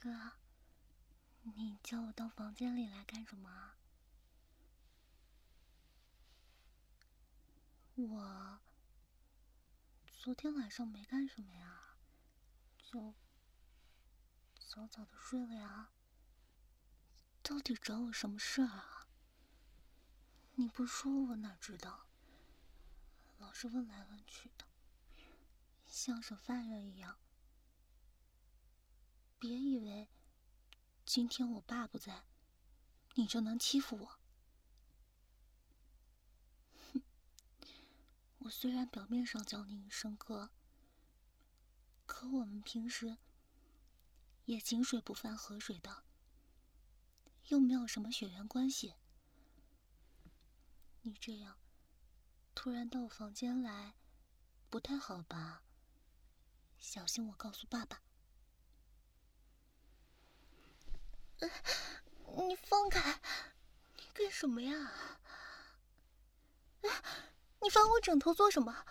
哥，你叫我到房间里来干什么啊？我昨天晚上没干什么呀，就早早的睡了呀。到底找我什么事儿啊？你不说我哪知道？老是问来问去的，像是犯人一样。别以为今天我爸不在，你就能欺负我。我虽然表面上叫你一声哥，可我们平时也井水不犯河水的，又没有什么血缘关系。你这样突然到我房间来，不太好吧？小心我告诉爸爸。你放开！你干什么呀？你翻我枕头做什么？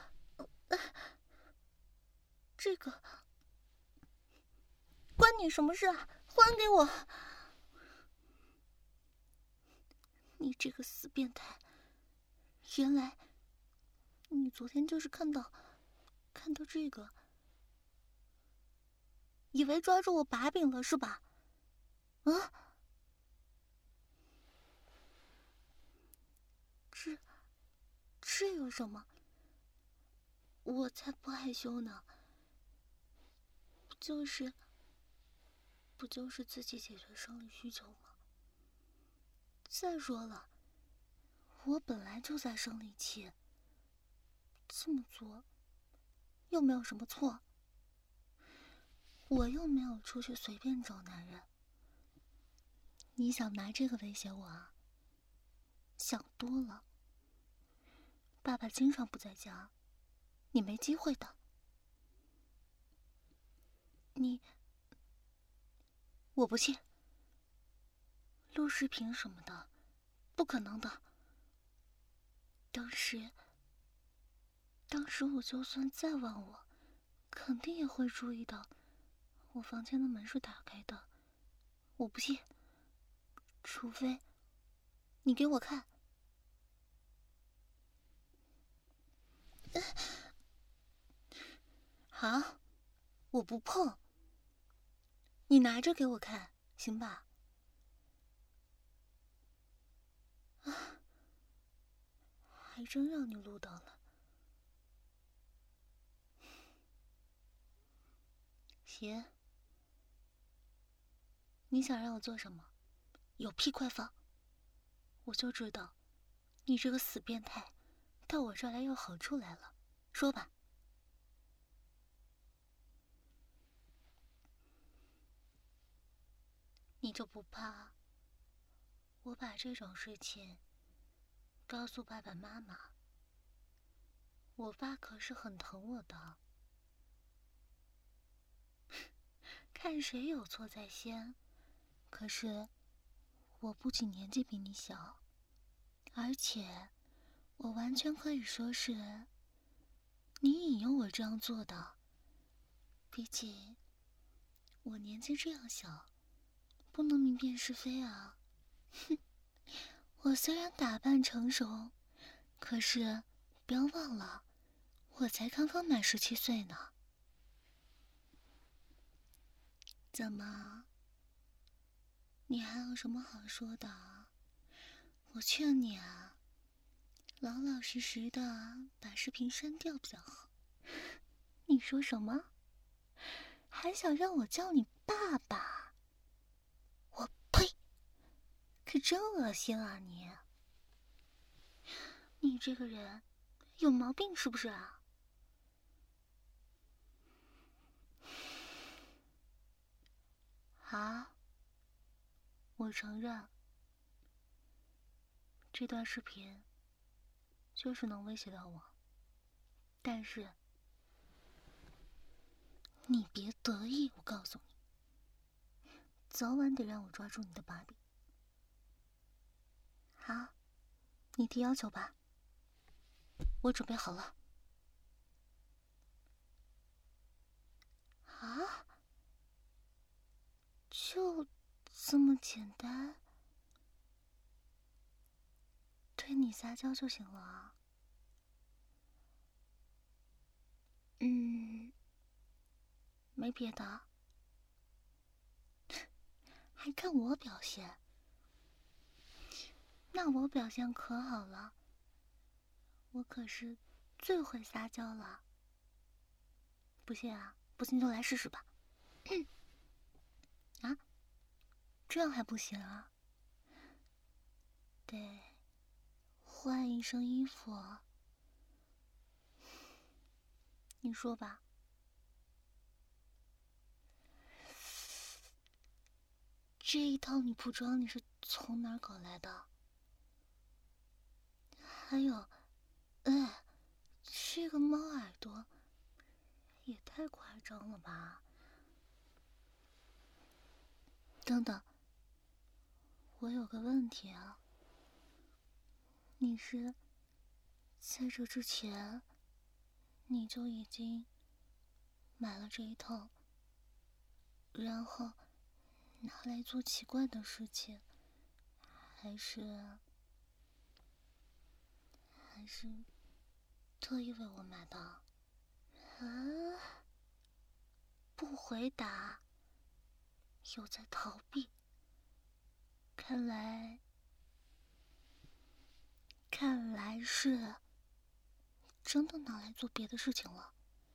这个关你什么事啊？还给我！你这个死变态！原来你昨天就是看到这个，以为抓住我把柄了是吧？啊？这有什么？我才不害羞呢。不就是自己解决生理需求吗？再说了，我本来就在生理期，这么做又没有什么错。我又没有出去随便找男人，你想拿这个威胁我啊？想多了。爸爸经常不在家，你没机会的。我不信，录视频什么的，不可能的。当时我就算再忘我，肯定也会注意到我房间的门是打开的。我不信，除非你给我看。好，我不碰。你拿着给我看，行吧？啊，还真让你录到了。行，你想让我做什么？有屁快放！我就知道，你这个死变态，到我这儿来要好处来了。说吧。你就不怕我把这种事情告诉爸爸妈妈？我爸可是很疼我的，看谁有错在先。可是我不仅年纪比你小，而且我完全可以说是你引诱我这样做的。毕竟我年纪这样小，不能明辨是非啊。哼，我虽然打扮成熟，可是不要忘了，我才刚刚满17岁呢。怎么？你还有什么好说的？我劝你啊，老老实实的把视频删掉比较好。你说什么？还想让我叫你爸爸？我呸！可真恶心啊你！你这个人有毛病是不是啊？好，我承认，这段视频确实能威胁到我，但是你别得意，我告诉你，早晚得让我抓住你的把柄。好，你提要求吧，我准备好了。啊？ 这么简单，对你撒娇就行了啊。没别的，还看我表现？那我表现可好了，我可是最会撒娇了。不信啊？不信就来试试吧。啊？这样还不行啊？得换一身衣服。你说吧。这一套女仆装你是从哪儿搞来的？还有，这个猫耳朵也太夸张了吧！等等，我有个问题啊，你是在这之前你就已经买了这一套，然后拿来做奇怪的事情，还是特意为我买的？啊？不回答，又在逃避。看来是真的拿来做别的事情了。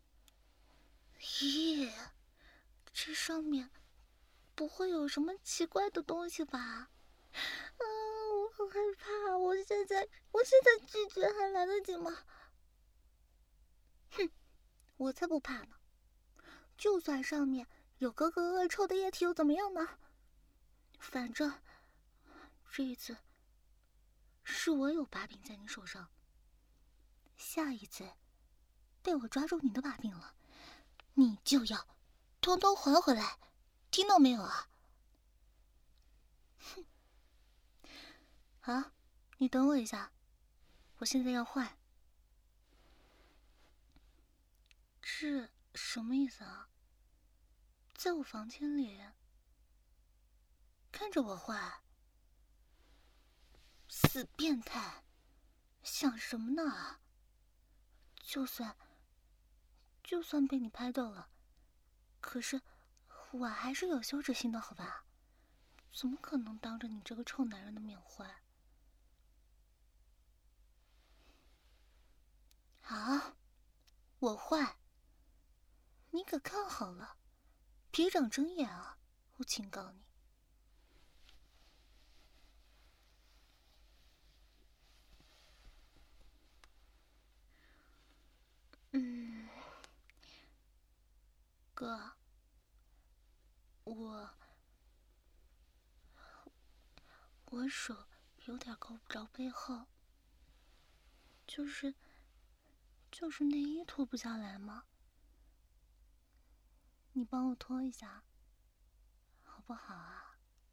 咦，这上面不会有什么奇怪的东西吧？我好害怕，我现在拒绝还来得及吗？哼，我才不怕呢！就算上面有个恶臭的液体又怎么样呢？反正这一次是我有把柄在你手上，下一次被我抓住你的把柄了，你就要统统还回来，听到没有啊？哼！好，你等我一下，我现在要换。这什么意思啊？在我房间里看着我换？死变态，想什么呢？就算被你拍到了，可是我还是有羞耻心的，好吧？怎么可能当着你这个臭男人的面换？好，我换，你可看好了，别长睁眼啊！我警告你。哥，我手有点够不着背后，就是内衣脱不下来吗？你帮我脱一下，好不好啊？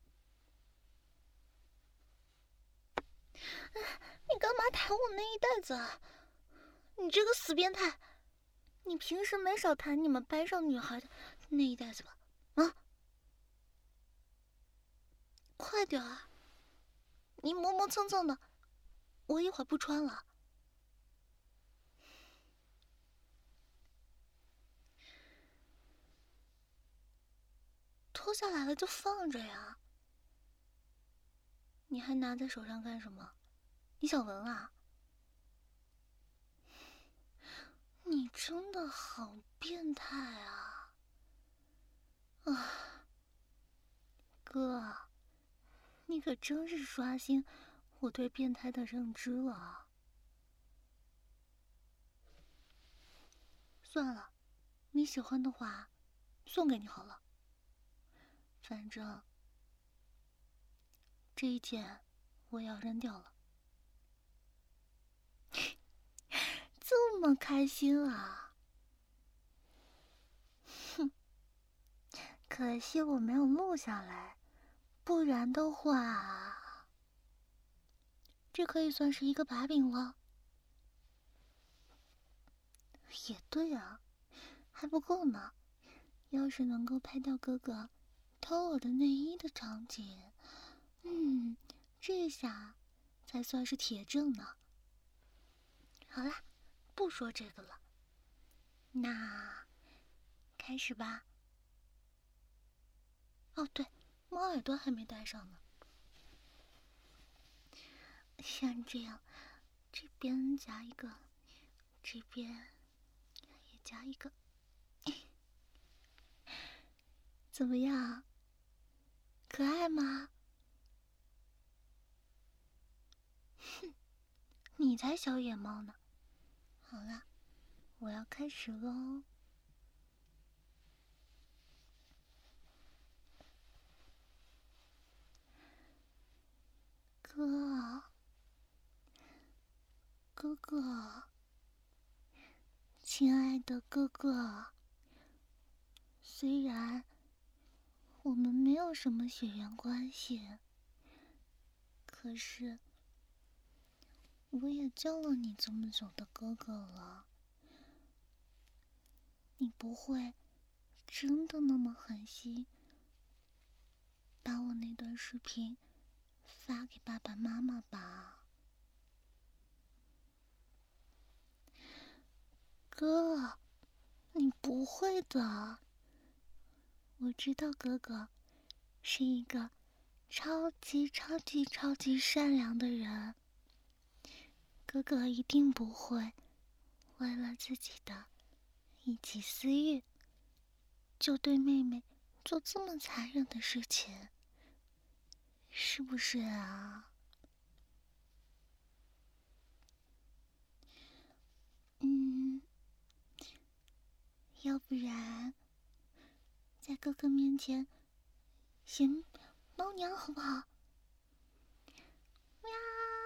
你干嘛弹我内衣带子啊？你这个死变态！你平时没少弹你们班上女孩的内衣带子吧？啊！快点啊！你磨磨蹭蹭的，我一会儿不穿了。脱下来了就放着呀。你还拿在手上干什么？你想闻啊？你真的好变态啊！啊，哥，你可真是刷新我对变态的认知了。算了，你喜欢的话，送给你好了。反正这一件我要扔掉了。这么开心啊！哼，可惜我没有录下来，不然的话，这可以算是一个把柄了。也对啊，还不够呢。要是能够拍到哥哥偷我的内衣的场景，这下才算是铁证呢。好啦，不说这个了，那开始吧。哦，对，猫耳朵还没戴上呢。像这样，这边夹一个，这边也夹一个，怎么样？可爱吗？哼，你才小野猫呢。好了，我要开始喽。哥哥，亲爱的哥哥，虽然我们没有什么血缘关系，可是我也叫了你这么久的哥哥了，你不会真的那么狠心把我那段视频发给爸爸妈妈吧？哥，你不会的，我知道哥哥是一个超级善良的人，哥哥一定不会为了自己的一己私欲，就对妹妹做这么残忍的事情，是不是啊？要不然在哥哥面前嫌猫娘好不好？喵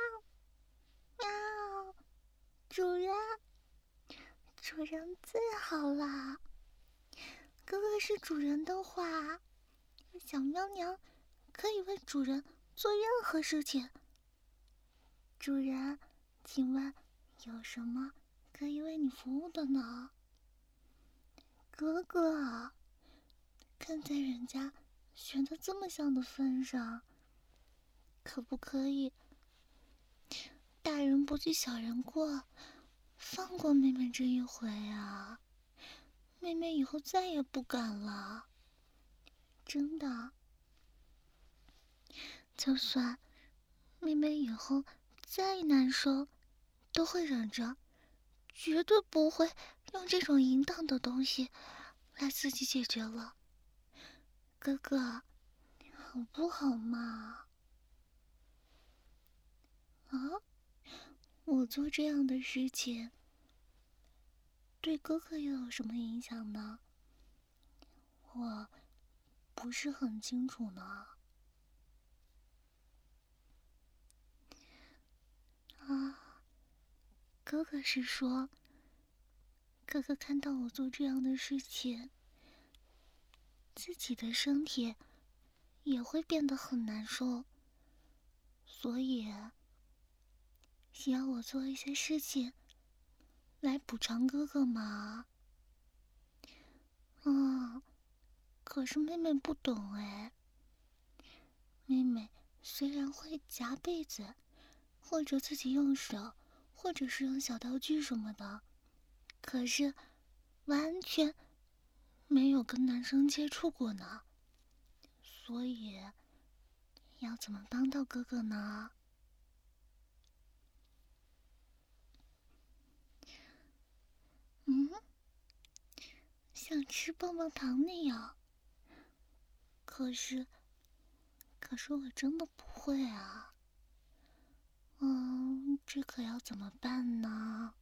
喵，主人最好啦！哥哥是主人的话，小喵娘可以为主人做任何事情。主人，请问有什么可以为你服务的呢？哥哥，看在人家学得这么像的份上，可不可以大人不计小人过，放过妹妹这一回啊？妹妹以后再也不敢了，真的。就算妹妹以后再难受，都会忍着，绝对不会用这种淫荡的东西来自己解决了。哥哥，好不好嘛？啊？我做这样的事情，对哥哥又有什么影响呢？我不是很清楚呢。啊，哥哥是说，哥哥看到我做这样的事情，自己的身体也会变得很难受，所以需要我做一些事情来补偿哥哥嘛。可是妹妹不懂哎。妹妹虽然会夹被子，或者自己用手，或者是用小道具什么的，可是完全没有跟男生接触过呢。所以要怎么帮到哥哥呢？像吃棒棒糖那样。可是我真的不会啊。这可要怎么办呢？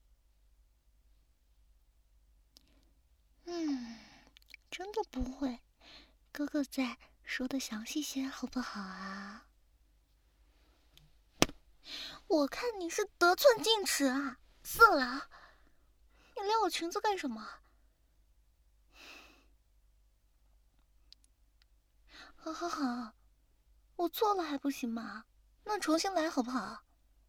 真的不会。哥哥再说的详细些好不好啊？我看你是得寸进尺啊，色狼！你撩我裙子干什么？好，我错了还不行吗？那重新来好不好？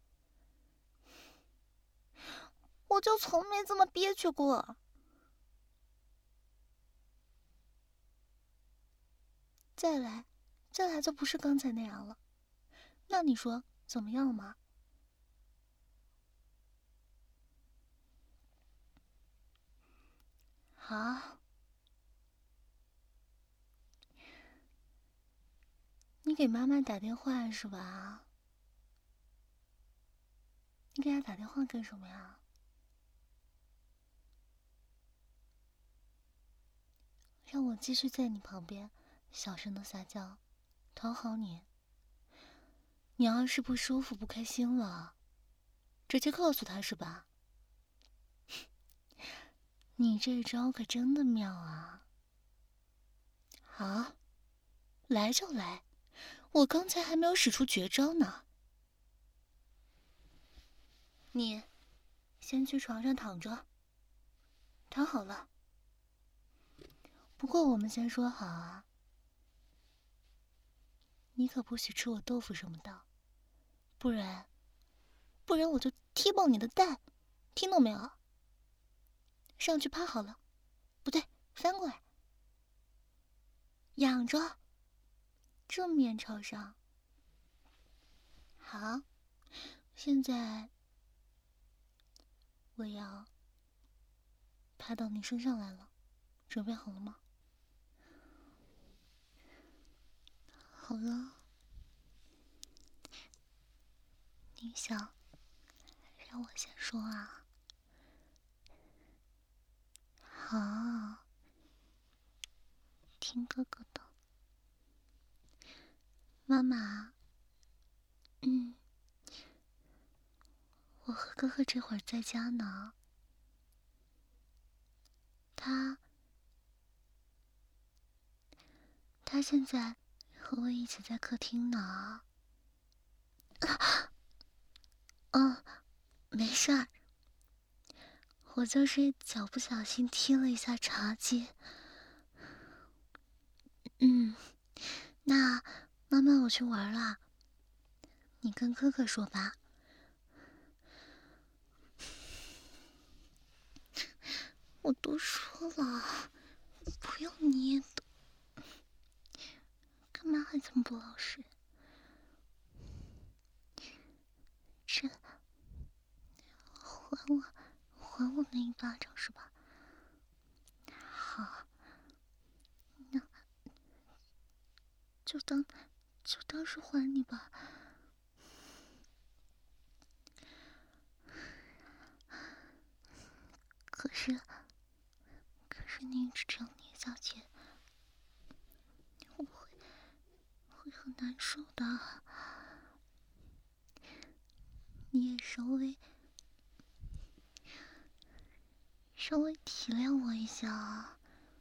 我就从没这么憋屈过。 再来就不是刚才那样了。那你说怎么样嘛？好，你给妈妈打电话是吧？你给她打电话干什么呀？让我继续在你旁边小声的撒娇，讨好你。你要是不舒服不开心了，直接告诉她是吧？你这招可真的妙啊！好，来就来，我刚才还没有使出绝招呢。你先去床上躺着，躺好了。不过我们先说好啊，你可不许吃我豆腐什么的，不然我就踢爆你的蛋，听懂没有？上去趴好了，不对，翻过来，仰着，正面朝上。好，现在我要趴到你身上来了，准备好了吗？好了，你想让我先说啊？好，听哥哥的。妈妈，我和哥哥这会儿在家呢，他现在和我一起在客厅呢。没事儿，我就是脚不小心踢了一下茶几。那妈妈我去玩了，你跟哥哥说吧。我都说了，不要捏的，干嘛还这么不老实？这还我那一巴掌是吧？好，那就当是还你吧。可是你一直这样捏下去，我会很难受的。你也稍微体谅我一下啊。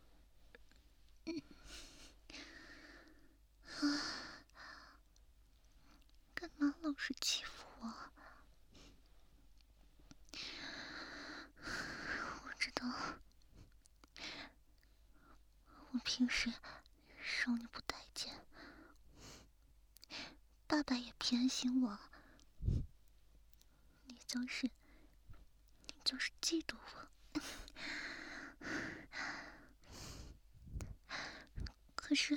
干嘛老是欺负我？我知道，我平时受你不待见，爸爸也偏心我，你就是嫉妒我。可是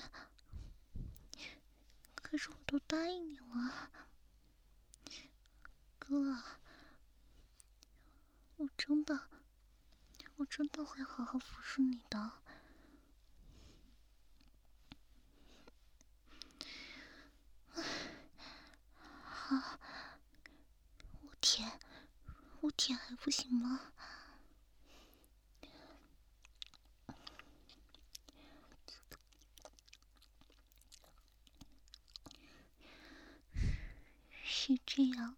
我都答应你了，哥，我真的会好好服侍你的。好，我舔还不行吗？是这样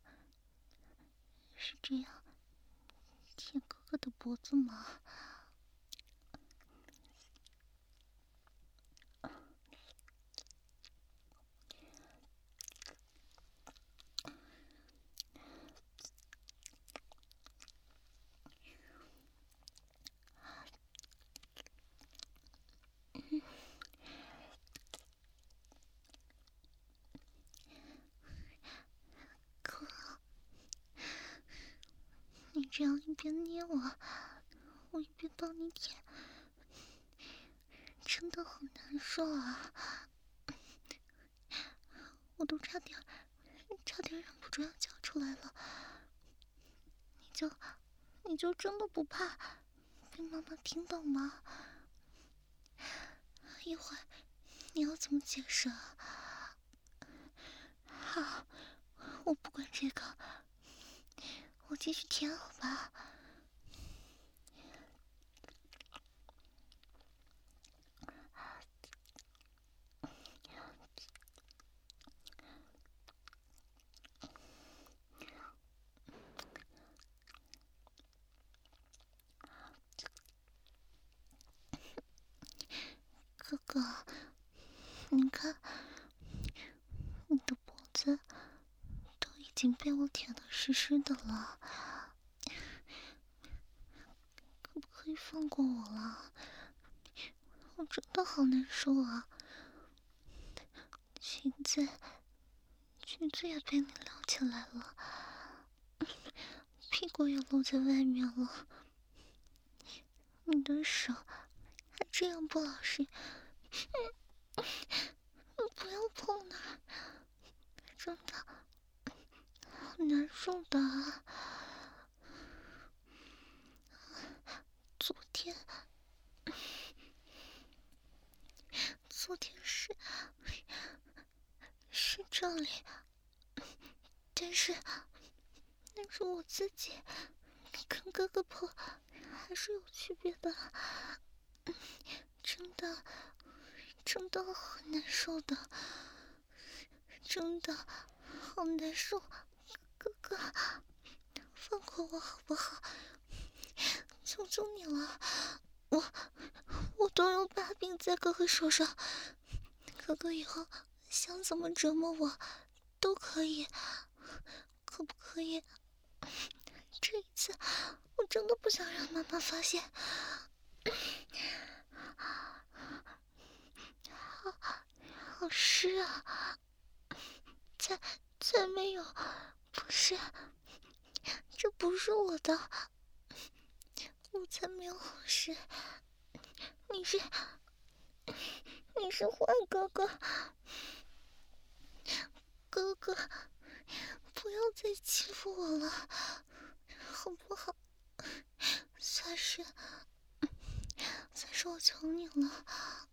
舔哥哥的脖子吗？哥，你这样一边捏我一边帮你舔，真的好难受啊！ 这样叫出来了，你就真的不怕被妈妈听到吗？一会儿你要怎么解释啊？好，我不管这个，我继续舔好吧。哥哥，你看，你的脖子都已经被我舔得湿湿的了，可不可以放过我了？我真的好难受啊！裙子也被你撩起来了，屁股也露在外面了，你的手还这样不老实，不要碰那儿，真的好难受的啊！昨天是这里，但是我自己跟哥哥碰还是有区别的，真的很难受的，真的好难受，哥哥，放过我好不好？求求你了，我都有把柄在哥哥手上，哥哥以后想怎么折磨我都可以，可不可以？这一次我真的不想让妈妈发现。好湿啊！才没有，不是，这不是我的，我才没有好事。你是坏哥哥，哥哥，不要再欺负我了，好不好？算是我求你了，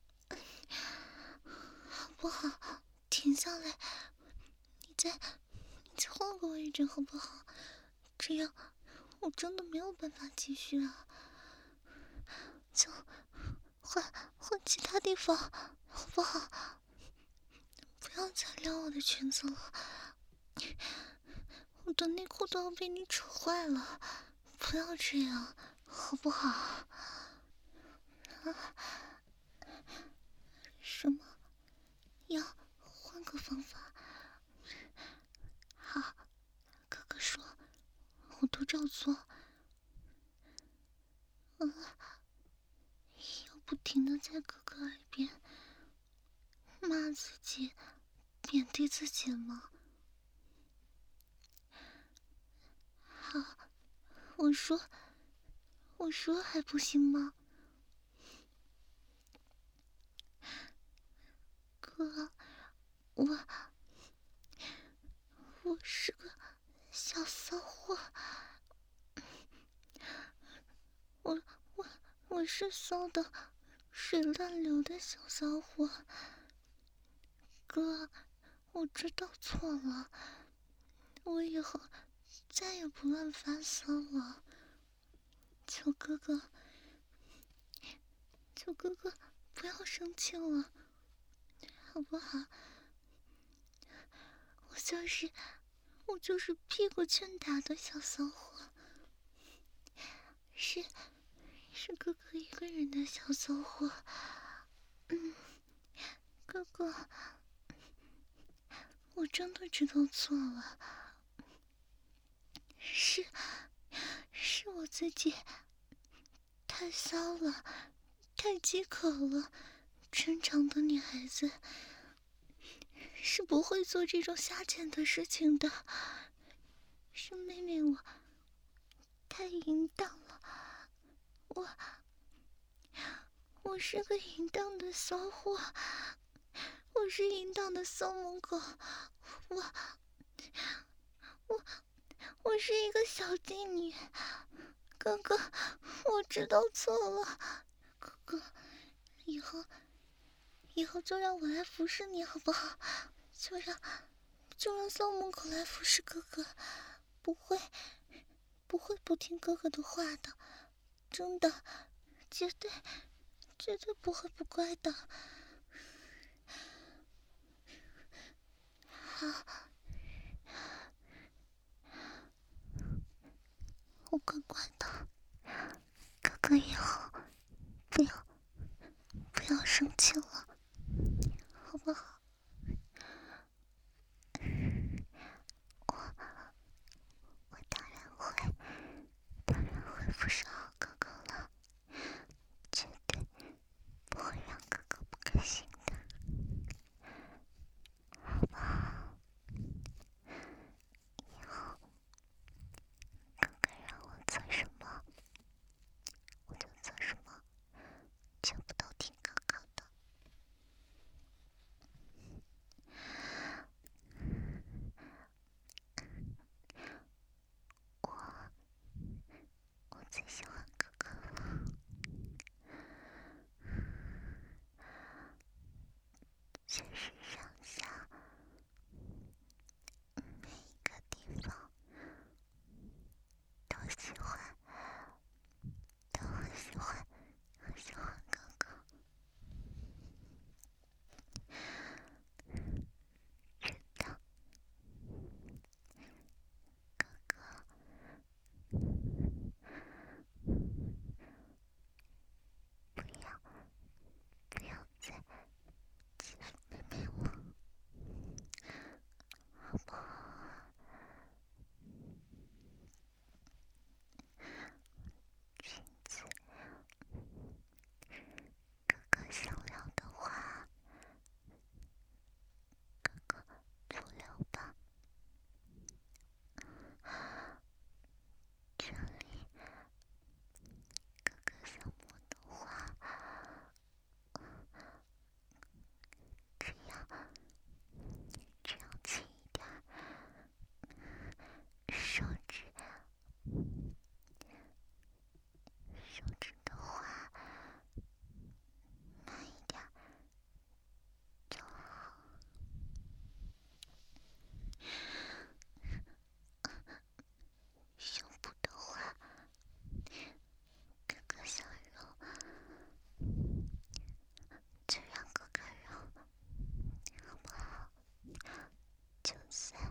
好不好？停下来，你再晃给我一阵好不好？这样我真的没有办法继续啊！就换其他地方好不好？不要再撩我的裙子了，我的内裤都要被你扯坏了，不要这样好不好？啊？什么？要换个方法？好，哥哥说，我都照做。要不停地在哥哥耳边骂自己、贬低自己吗？好，我说还不行吗？哥，我是个小骚货，我是骚的水乱流的小骚货。哥，我知道错了，我以后再也不乱发骚了。求哥哥不要生气了，好不好？我就是屁股欠打的小骚货，是哥哥一个人的小骚货。哥哥，我真的知道错了，是我自己太骚了，太饥渴了。正常的女孩子是不会做这种下贱的事情的，是妹妹我太淫荡了，我是个淫荡的骚货，我是淫荡的骚母狗， 我是一个小妓女，哥哥，我知道错了，哥哥，以后就让我来服侍你好不好？就让校门口来服侍哥哥，不会不听哥哥的话的，真的，绝对不会不乖的。好，我乖乖的，哥哥以后不要生气了，好不好？我当然会服侍好哥哥了，绝对不会让哥哥不开心的，好不好？以后哥哥让我做什么，我就做什么，全部都听哥哥的。我最喜欢哥哥了，全身上下每一个地方都喜欢，都很喜欢哥哥。知道哥哥不要再欺负妹妹了，好不好？裙子，哥哥想要的话，哥哥做了吧。这里，哥哥想摸的话，这样轻一点，手指的话慢一点就好。胸部的话，哥哥想揉，就让哥哥揉，好不好？就算